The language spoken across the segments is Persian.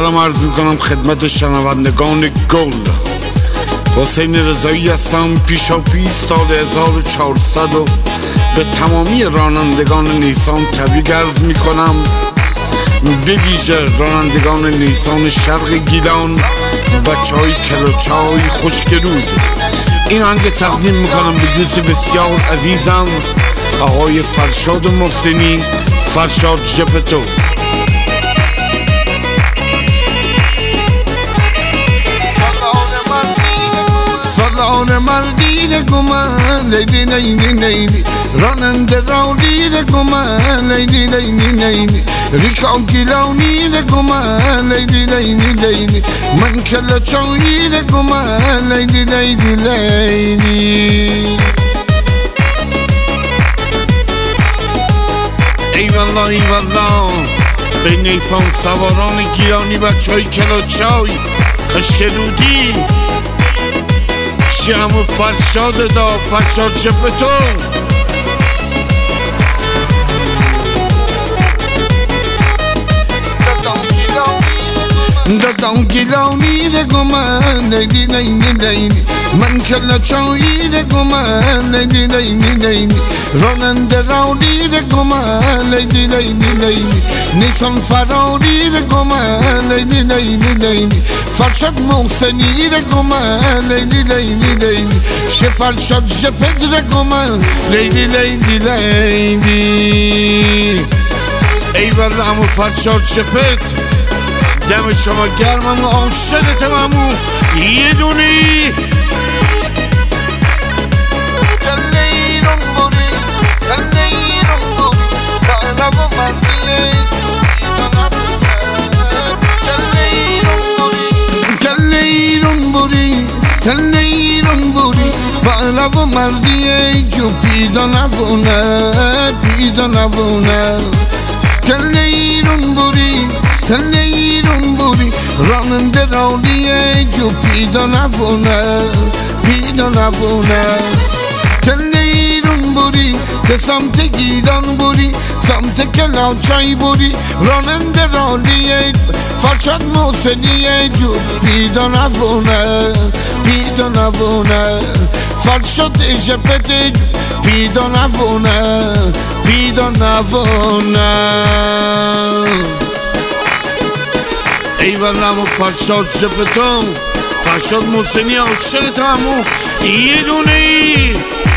سلام عرض میکنم خدمت شنوندگان گل. حسین رضایی هستم. پیشا پیش سال 1400 و به تمامی رانندگان نیسان تبریک عرض میکنم، به ویژه رانندگان نیسان شرق گیلان، بچه های کلوچای خوشگلود. این آهنگ تقدیم میکنم به دوست بسیار عزیزم آقای فرشاد محسنی، فرشاد ژپتو. سالان مردین گمان لیلی لیلی لیلی، راننده راولی گمان لیلی لیلی لیلی، ریکا گیلانی گمان لیلی لیلی لیلی، من کلوچایی گمان لیلی لیلی لیلی. ایوالله ایوالله به نیسان سواران گیلانی، بچه های کلوچای خوشگلودی، شمو فرشاد دا فرشاد ژپتو. دادم گیلانی گمان لیلی لیلی لیلی، من کلوچایی گمان لیلی لیلی لیلی، راننده راولی گمان لیلی لیلی لیلی، نیسان فراری گمان لیلی لیلی لیلی، فرشاد محسنی گمان لیلی لیلی لیلی، فرشاد ژپتو گمان لیلی لیلی لیلی. ایوالله همو فرشاد ژپتو، دم شما گرمم، عاشقتم همو یه دونی. بالا و مردیه جو پیدا نبونه، پیدا نبونه. کلیرون بوری کلیرون بوری، راننده راولیه جو پیدا نبونه، پیدا نبونه. کلیرون بوری که سمت گیلان بوری، سمت کلوچای بوری، راننده راولیه فرشاد محسنیه جو پیدا نبونه، پیدا نبونه. فرشاد ژپتو پیدا نبونه، پیدا نبونه. ایوالله همو فرشاد ژپتو، فرشاد محسنی، عاشقتم همو یه دونه ای.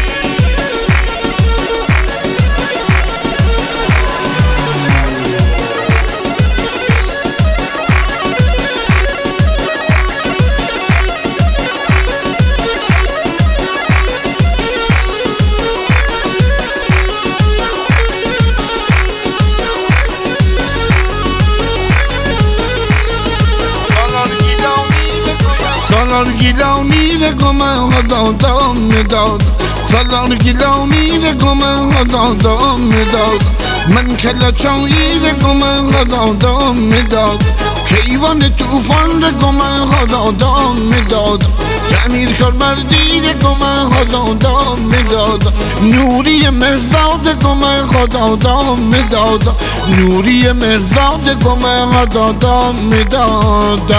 سالار گیلانی گمان دادم میداد، سالار گیلانی گمان دادم میداد، من کلوچایی گمان دادم میداد، کیوان توفان گمان دادم میداد، تعمیر کار مردی گمان دادم میداد، نوری مرزاد گمان دادم میداد، نوری مرزاد گمان دادم میداد.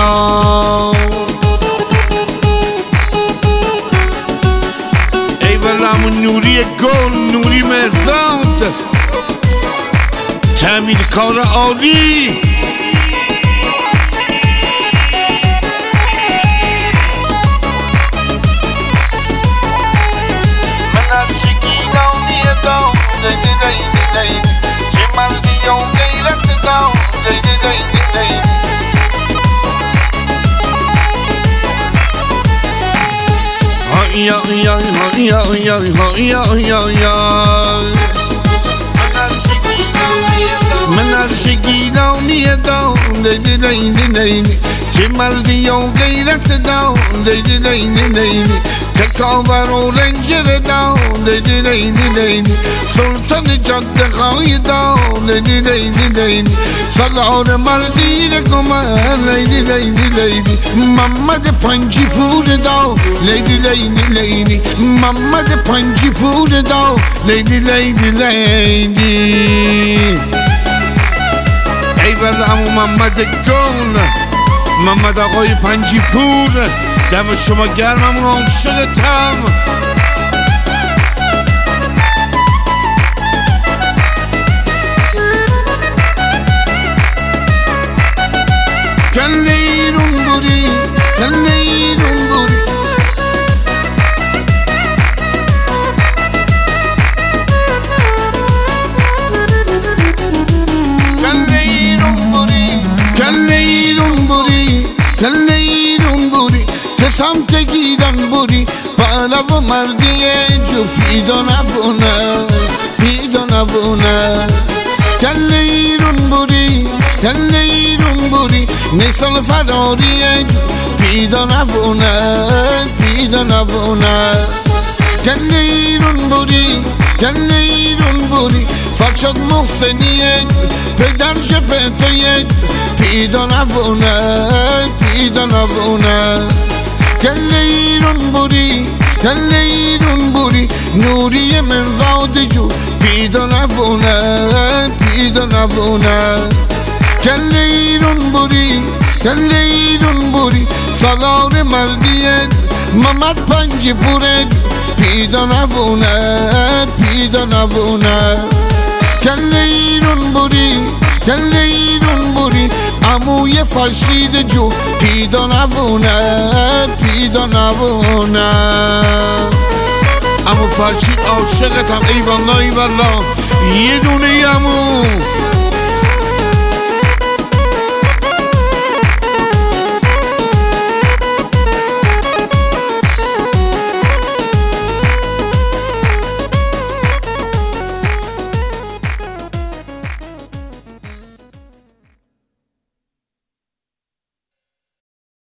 ایوالله نوری گل، نوری مرزاد، تعمیر کار عالی. من هرچی گیلانی دام لیلی لیلی لیلی، که مردی و غیرت دام لیلی لیلی لیلی. یا یا یا یا یا یا یا، من هرچی گیلانی دام لیلی لیلی لیلی، که مردی و غیرت دام لیلی لیلی لیلی، تکاور و رنجر دام لیلی لیلی لیلی، سلطان جاده خواهی دام لیلی لیلی لیلی، سالار مردی گمان لیلی لیلی لیلی، محمد پنجی پور دام لیلی لیلی لیلی، محمد پنجی پور دام لیلی لیلی لیلی. ایوالله همو محمد گل، محمد آقای پنجی پور، دم شما گرمم عاشقتم. کله ایرون بوری، کله ایرون بوری، کله ایرون بوری، کله ایرون بوری، کله ایرون بوری، قسم تگیرن بوری، بالا و مردی جو پیدا نبونه، پیدا نبونه. کله ایرون بوری، کله ایرون بوری، نسال فراری جو پیدا نبونه، پیدا نبونه. کله ایرون بوری، کله ایرون بوری، فرشاد محسنی پدرش پتوی پیدا نبونه، پیدا نبونه. کله ایرون بوری، کله ایرون بوری، نوری مرزاد جو پیدا نبونه، پیدا نبونه. کله ایرون بوری، کله ایرون بوری، سالار مردیه محمد پنجی پوره پیدا نبونه، پیدا نبونه. کله ایرون بوری، کله ایرون بوری، عموی فرشید جو پیدا نبونه، پیدا نبونه. عمو فرشید عاشقتم، ای والله ای والله، یه دونه عمو